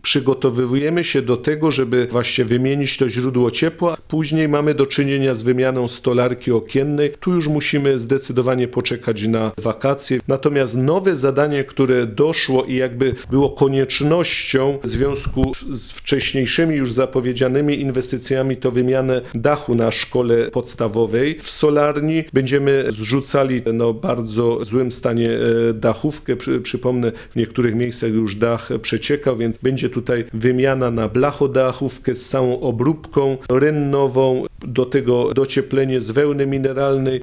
przygotowujemy się do tego, żeby właśnie wymienić to źródło ciepła. Później mamy do czynienia z wymianą stolarki okiennej. Tu już musimy zdecydowanie poczekać na wakacje. Natomiast nowe zadanie, które doszło i jakby było koniecznością w związku z wcześniejszymi już zapowiedzianymi inwestycjami, to wymianę dachu na szkole podstawowej. W solarni będziemy zrzucali bardzo złym stanie dachówkę. Przypomnę, w niektórych miejscach już dach przeciekał, więc będzie tutaj wymiana na blachodachówkę z całą obróbką rynnową, do tego docieplenie z wełny mineralnej.